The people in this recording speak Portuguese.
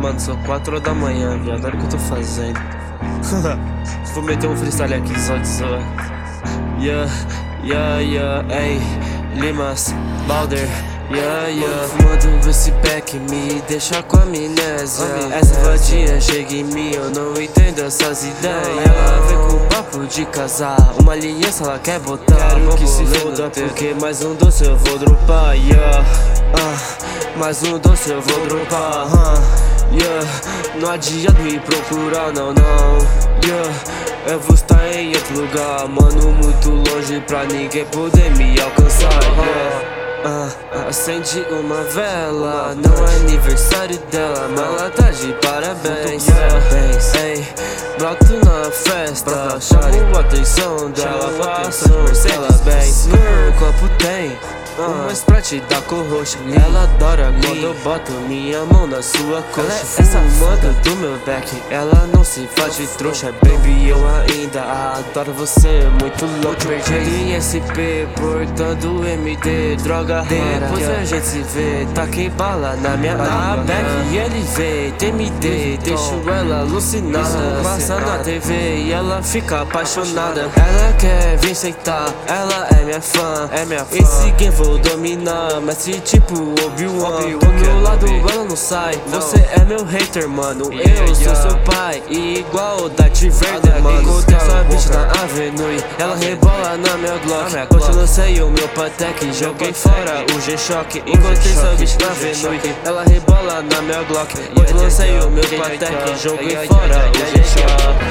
mano, são 4 horas da manhã, viado. Olha o que eu tô fazendo. Vou meter um freestyle aqui, só de zoa. Ei, Limas, Balder. Fumando esse pack me deixa com amnésia. Essa vadia chega em mim, eu não entendo essas ideias. Ela vem com papo de casar, uma aliança ela quer botar. Quero que se foda porque mais um doce eu vou dropar. Mais um doce eu vou dropar. Não adianta me procurar, não. Eu vou estar em outro lugar, mano, muito longe pra ninguém poder me alcançar. Acende uma vela, não é aniversário dela, mas ela tá de parabéns. Ei, broto na festa, chamo a atenção dela, passa no Mercedes Benz. No copo tem uma Sprite da cor roxa. Ela adora quando eu boto minha mão na sua coxa. Essa foda do meu back, ela não se faz de trouxa. Baby, eu ainda adoro você, muito louco. Perdido em SP, portando MD, droga rara. Depois a gente se vê, taquei bala na minha back e ele vê, TMD, deixo ela alucinada. Passa na TV e ela fica apaixonada. Ela quer vir sentar, ela é minha fã. Esse game vou dominar, mestre tipo Obi-Wan. Do meu lado ela não sai, você é meu hater, mano. Eu sou seu pai, igual o Darth Vader, mano. Encontrei sua bitch na avenue, ela rebola na minha Glock. Hoje eu lancei o meu Patek, joguei fora o G-Shock. Encontrei sua bitch na avenue, ela rebola na minha Glock. Hoje eu lancei o meu Patek, joguei fora o G-Shock.